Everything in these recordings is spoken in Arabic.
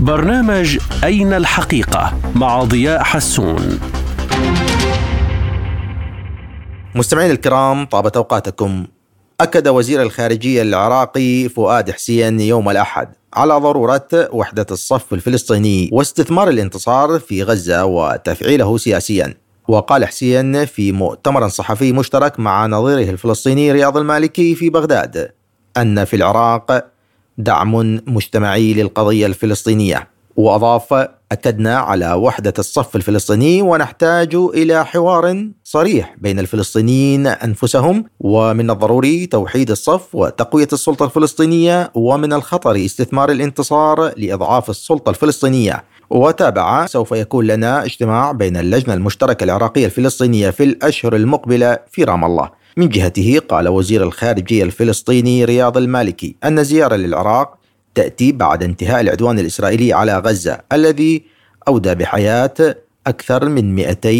برنامج أين الحقيقة مع ضياء حسون. مستمعين الكرام، طابت أوقاتكم. أكد وزير الخارجية العراقي فؤاد حسين يوم الأحد على ضرورة وحدة الصف الفلسطيني واستثمار الانتصار في غزة وتفعيله سياسيا. وقال حسين في مؤتمر صحفي مشترك مع نظيره الفلسطيني رياض المالكي في بغداد أن في العراق دعم مجتمعي للقضية الفلسطينية، وأضاف: أكدنا على وحدة الصف الفلسطيني ونحتاج إلى حوار صريح بين الفلسطينيين أنفسهم، ومن الضروري توحيد الصف وتقوية السلطة الفلسطينية، ومن الخطر استثمار الانتصار لإضعاف السلطة الفلسطينية. وتابع: سوف يكون لنا اجتماع بين اللجنة المشتركة العراقية الفلسطينية في الأشهر المقبلة في رام الله. من جهته قال وزير الخارجية الفلسطيني رياض المالكي أن الزيارة للعراق تأتي بعد انتهاء العدوان الإسرائيلي على غزة الذي أودى بحياة أكثر من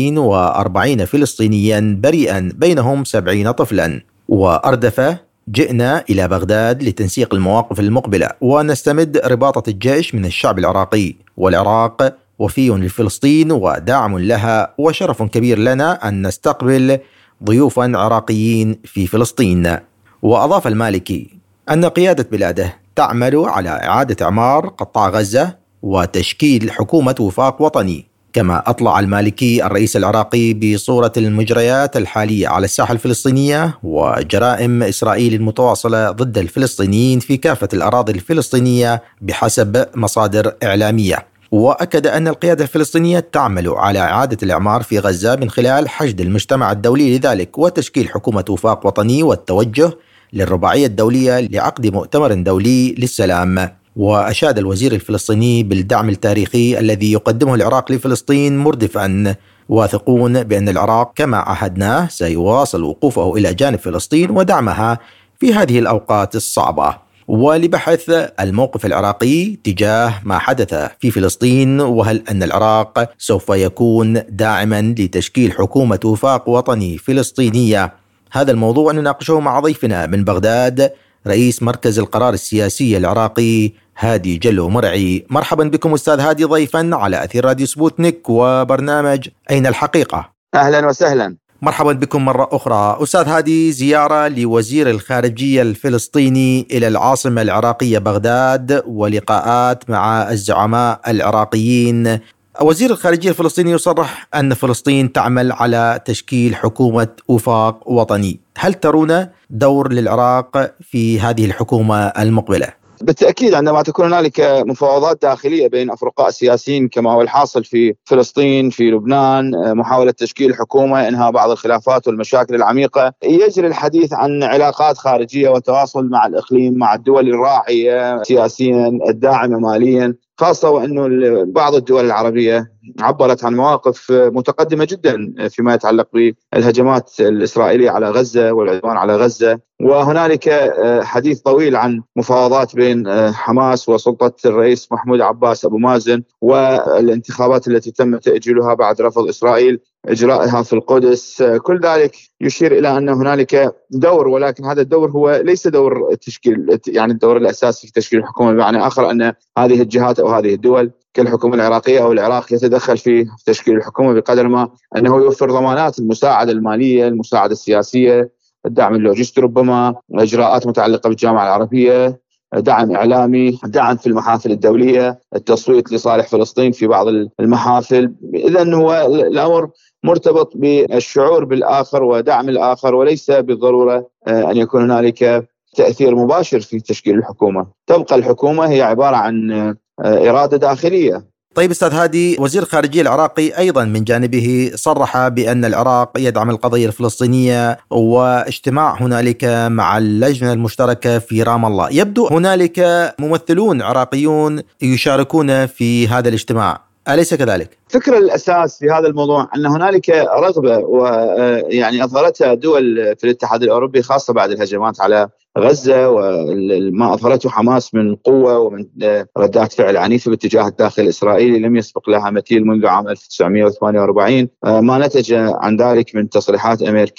240 فلسطينيا بريئا بينهم 70 طفلا. وأردف: جئنا إلى بغداد لتنسيق المواقف المقبلة ونستمد رباطة الجيش من الشعب العراقي، والعراق وفي لفلسطين وداعم لها، وشرف كبير لنا أن نستقبل ضيوفا عراقيين في فلسطين. وأضاف المالكي أن قيادة بلاده تعمل على إعادة إعمار قطاع غزة وتشكيل حكومة وفاق وطني. كما أطلع المالكي الرئيس العراقي بصورة المجريات الحالية على الساحة الفلسطينية وجرائم إسرائيل المتواصلة ضد الفلسطينيين في كافة الأراضي الفلسطينية بحسب مصادر إعلامية. وأكد أن القيادة الفلسطينية تعمل على إعادة الإعمار في غزة من خلال حشد المجتمع الدولي لذلك وتشكيل حكومة وفاق وطني والتوجه للرباعية الدولية لعقد مؤتمر دولي للسلام. وأشاد الوزير الفلسطيني بالدعم التاريخي الذي يقدمه العراق لفلسطين، مردفا: واثقون بأن العراق كما عهدناه سيواصل وقوفه إلى جانب فلسطين ودعمها في هذه الأوقات الصعبة. ولبحث الموقف العراقي تجاه ما حدث في فلسطين، وهل أن العراق سوف يكون داعما لتشكيل حكومة وفاق وطني فلسطينية، هذا الموضوع نناقشه مع ضيفنا من بغداد رئيس مركز القرار السياسي العراقي هادي جلو مرعي. مرحبا بكم أستاذ هادي ضيفا على أثير راديو سبوتنيك وبرنامج أين الحقيقة. أهلا وسهلا. مرحبا بكم مرة أخرى. أستاذ هادي، زيارة لوزير الخارجية الفلسطيني إلى العاصمة العراقية بغداد ولقاءات مع الزعماء العراقيين. وزير الخارجية الفلسطيني يصرح أن فلسطين تعمل على تشكيل حكومة وفاق وطني. هل ترون دور للعراق في هذه الحكومة المقبلة؟ بالتأكيد عندما تكون هنالك مفاوضات داخلية بين أفرقاء سياسيين كما هو الحاصل في فلسطين، في لبنان، محاولة تشكيل حكومة، إنهاء بعض الخلافات والمشاكل العميقة، يجري الحديث عن علاقات خارجية وتواصل مع الإقليم، مع الدول الراعية سياسيا الداعمة ماليا، خاصة وأنه بعض الدول العربية عبرت عن مواقف متقدمة جدا فيما يتعلق بالهجمات الإسرائيلية على غزة والعدوان على غزة. وهنالك حديث طويل عن مفاوضات بين حماس وسلطة الرئيس محمود عباس أبو مازن، والانتخابات التي تم تأجيلها بعد رفض إسرائيل إجراءها في القدس. كل ذلك يشير إلى أن هنالك دور، ولكن هذا الدور هو ليس دور تشكيل، يعني الدور الأساسي في تشكيل الحكومة، بمعنى آخر أن هذه الجهات أو هذه الدول كالحكومة العراقية أو العراق يتدخل في تشكيل الحكومة بقدر ما أنه يوفر ضمانات المساعدة المالية، المساعدة السياسية، الدعم اللوجستي، ربما إجراءات متعلقة بالجامعة العربية، دعم إعلامي، دعم في المحافل الدولية، التصويت لصالح فلسطين في بعض المحافل. إذن هو الأمر مرتبط بالشعور بالآخر ودعم الآخر، وليس بالضرورة أن يكون هنالك تأثير مباشر في تشكيل الحكومة. تبقى الحكومة هي عبارة عن إرادة داخلية. طيب أستاذ هادي، وزير الخارجية العراقي أيضا من جانبه صرح بأن العراق يدعم القضية الفلسطينية، واجتماع هنالك مع اللجنة المشتركة في رام الله. يبدو هنالك ممثلون عراقيون يشاركون في هذا الاجتماع، أليس كذلك؟ فكرة الأساس في هذا الموضوع أن هنالك رغبة، ويعني أظهرتها دول في الاتحاد الأوروبي خاصة بعد الهجمات على غزة وما أظهرته حماس من قوة ومن ردات فعل عنيفة باتجاه الداخل الإسرائيلي لم يسبق لها مثيل منذ عام 1948. ما نتج عن ذلك من تصريحات أمريكية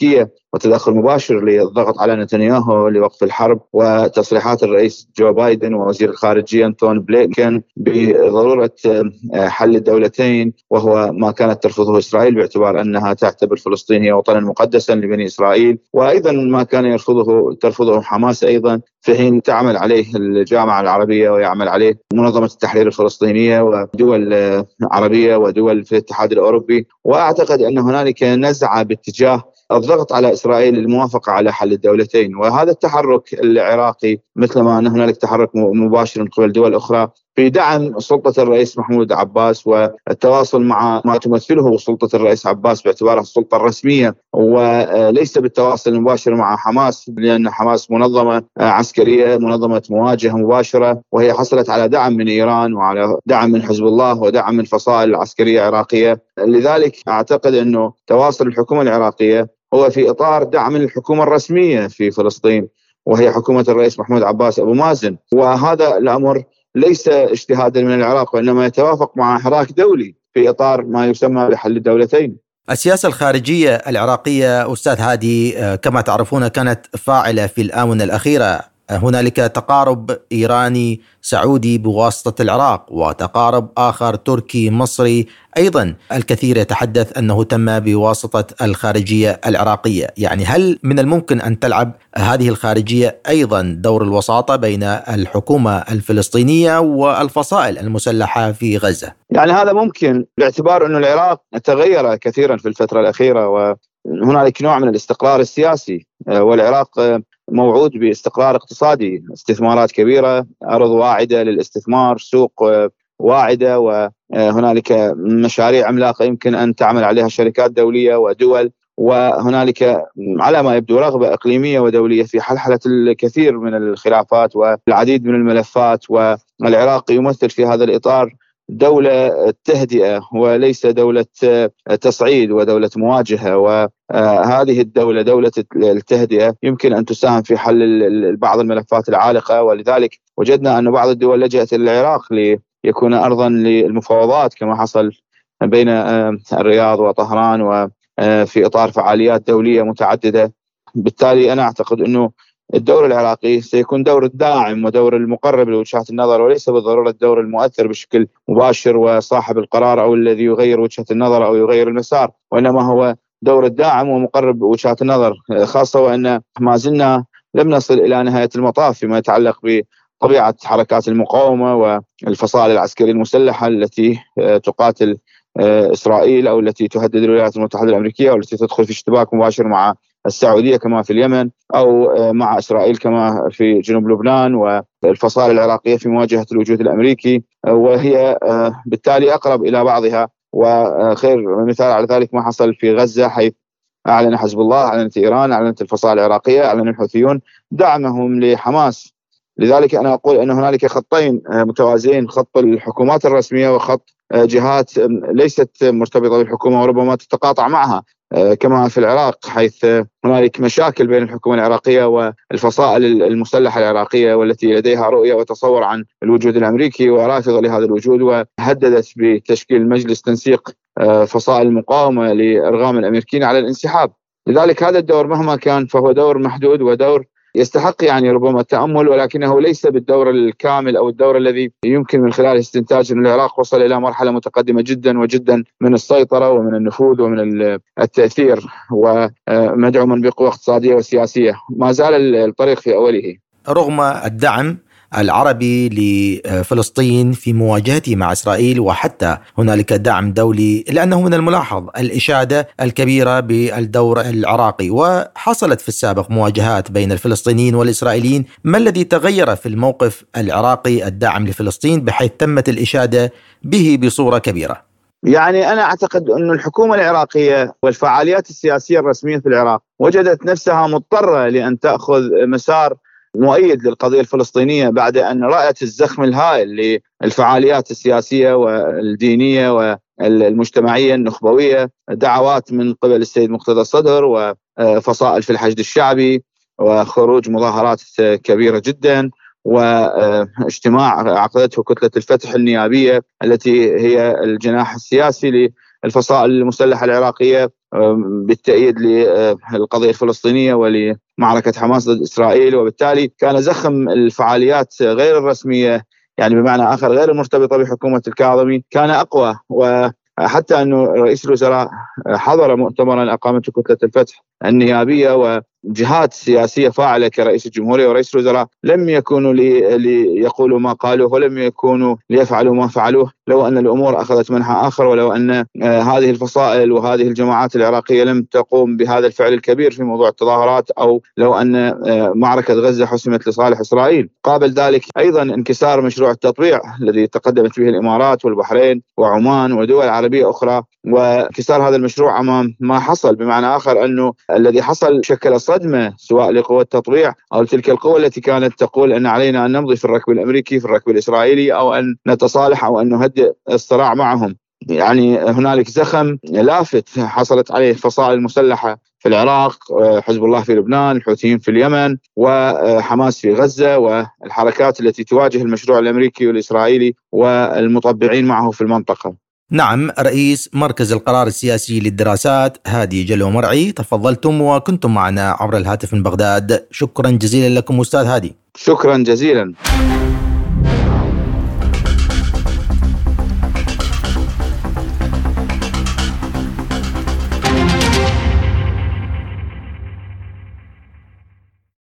وتدخل مباشر للضغط على نتنياهو لوقف الحرب، وتصريحات الرئيس جو بايدن ووزير الخارجية أنتون بلينكن بضرورة حل الدولتين، وهو ما كانت ترفضه إسرائيل باعتبار أنها تعتبر فلسطين هي وطنا مقدسا لبني إسرائيل، وأيضا ما كان ترفضه حماس أيضا، في حين تعمل عليه الجامعة العربية ويعمل عليه منظمة التحرير الفلسطينية ودول عربية ودول في الاتحاد الأوروبي. وأعتقد أن هنالك نزعة باتجاه الضغط على إسرائيل للموافقة على حل الدولتين، وهذا التحرك العراقي مثلما أن هنالك تحرك مباشر من قبل دول أخرى في دعم سلطة الرئيس محمود عباس والتواصل مع ما تمثله سلطة الرئيس عباس باعتبارها السلطة الرسمية، وليس بالتواصل المباشر مع حماس، لأن حماس منظمة عسكرية، منظمة مواجهة مباشرة، وهي حصلت على دعم من إيران وعلى دعم من حزب الله ودعم من فصائل عسكرية عراقية. لذلك أعتقد أنه تواصل الحكومة العراقية هو في إطار دعم الحكومة الرسمية في فلسطين، وهي حكومة الرئيس محمود عباس أبو مازن، وهذا الأمر ليس اجتهادا من العراق، وإنما يتوافق مع حراك دولي في إطار ما يسمى بحل الدولتين. السياسة الخارجية العراقية أستاذ هادي كما تعرفون كانت فاعلة في الآونة الأخيرة. هنالك تقارب إيراني سعودي بواسطة العراق، وتقارب آخر تركي مصري أيضا الكثير يتحدث أنه تم بواسطة الخارجية العراقية. يعني هل من الممكن أن تلعب هذه الخارجية أيضا دور الوساطة بين الحكومة الفلسطينية والفصائل المسلحة في غزة؟ يعني هذا ممكن باعتبار أن العراق تغير كثيرا في الفترة الأخيرة، وهنالك نوع من الاستقرار السياسي، والعراق موعود باستقرار اقتصادي، استثمارات كبيرة، أرض واعدة للاستثمار، سوق واعدة، وهنالك مشاريع عملاقة يمكن أن تعمل عليها شركات دولية ودول، وهنالك على ما يبدو رغبة إقليمية ودولية في حلحلة الكثير من الخلافات والعديد من الملفات. والعراق يمثل في هذا الإطار دولة تهدئة وليس دولة تصعيد ودولة مواجهة، وهذه الدولة دولة التهدئة يمكن أن تساهم في حل بعض الملفات العالقة. ولذلك وجدنا أن بعض الدول لجأت إلى العراق ليكون أرضا للمفاوضات كما حصل بين الرياض وطهران، وفي إطار فعاليات دولية متعددة. بالتالي أنا أعتقد أنه الدور العراقي سيكون دور الداعم ودور المقرب لوجهات النظر، وليس بالضرورة الدور المؤثر بشكل مباشر وصاحب القرار أو الذي يغير وجهة النظر أو يغير المسار، وإنما هو دور الداعم ومقرب وجهات النظر، خاصة وأن ما زلنا لم نصل إلى نهاية المطاف فيما يتعلق بطبيعة حركات المقاومة والفصائل العسكرية المسلحة التي تقاتل إسرائيل أو التي تهدد الولايات المتحدة الأمريكية، والتي تدخل في اشتباك مباشر مع السعودية كما في اليمن، أو مع إسرائيل كما في جنوب لبنان، والفصائل العراقية في مواجهة الوجود الأمريكي، وهي بالتالي أقرب إلى بعضها. وخير مثال على ذلك ما حصل في غزة، حيث أعلن حزب الله، أعلنت إيران، أعلنت الفصائل العراقية، أعلن الحوثيون دعمهم لحماس. لذلك أنا أقول أن هنالك خطين متوازيين، خط الحكومات الرسمية وخط جهات ليست مرتبطة بالحكومة وربما تتقاطع معها، كما في العراق، حيث هنالك مشاكل بين الحكومة العراقية والفصائل المسلحة العراقية، والتي لديها رؤية وتصور عن الوجود الأمريكي ورافضة لهذا الوجود، وهددت بتشكيل مجلس تنسيق فصائل المقاومة لإرغام الأمريكيين على الانسحاب. لذلك هذا الدور مهما كان فهو دور محدود ودور يستحق يعني ربما التأمل، ولكنه ليس بالدور الكامل أو الدور الذي يمكن من خلال استنتاج أن العراق وصل إلى مرحلة متقدمة جدا وجدا من السيطرة ومن النفوذ ومن التأثير، ومدعوما بقوة اقتصادية وسياسية. ما زال الطريق في أوله. رغم الدعم العربي لفلسطين في مواجهته مع إسرائيل، وحتى هنالك دعم دولي، لأنه من الملاحظ الإشادة الكبيرة بالدور العراقي، وحصلت في السابق مواجهات بين الفلسطينيين والإسرائيليين. ما الذي تغير في الموقف العراقي الداعم لفلسطين بحيث تمت الإشادة به بصورة كبيرة؟ يعني أنا أعتقد أن الحكومة العراقية والفعاليات السياسية الرسمية في العراق وجدت نفسها مضطرة لأن تأخذ مسار مؤيد للقضية الفلسطينية، بعد أن رأت الزخم الهائل للفعاليات السياسية والدينية والمجتمعية النخبوية، دعوات من قبل السيد مقتدى الصدر وفصائل في الحشد الشعبي، وخروج مظاهرات كبيرة جدا، واجتماع عقدته كتلة الفتح النيابية التي هي الجناح السياسي الفصائل المسلحة العراقية بالتأييد للقضية الفلسطينية ولمعركة حماس ضد إسرائيل، وبالتالي كان زخم الفعاليات غير الرسمية، يعني بمعنى آخر غير المرتبطة بحكومة الكاظمي، كان أقوى. وحتى أنه رئيس الوزراء حضر مؤتمرا أقامته كتلة الفتح النيابية، وجهات سياسية فاعلة كرئيس الجمهورية ورئيس الوزراء لم يكونوا ليقولوا ما قالوه، ولم يكونوا ليفعلوا ما فعلوه لو أن الأمور أخذت منحى آخر، ولو أن هذه الفصائل وهذه الجماعات العراقية لم تقوم بهذا الفعل الكبير في موضوع التظاهرات، أو لو أن معركة غزة حسمت لصالح إسرائيل. قابل ذلك أيضا انكسار مشروع التطبيع الذي تقدمت به الإمارات والبحرين وعمان ودول عربية أخرى، وانكسار هذا المشروع أمام ما حصل. بمعنى آخر أنه الذي حصل شكل صدمة سواء لقوى التطبيع أو تلك القوى التي كانت تقول أن علينا أن نمضي في الركب الأمريكي في الركب الإسرائيلي، أو أن نتصالح أو أن نهدئ الصراع معهم. يعني هنالك زخم لافت حصلت عليه الفصائل المسلحة في العراق، حزب الله في لبنان، الحوثيين في اليمن، وحماس في غزة، والحركات التي تواجه المشروع الأمريكي والإسرائيلي والمطبعين معه في المنطقة. نعم، رئيس مركز القرار السياسي للدراسات هادي جلو مرعي، تفضلتم وكنتم معنا عبر الهاتف من بغداد. شكرا جزيلا لكم أستاذ هادي. شكرا جزيلا.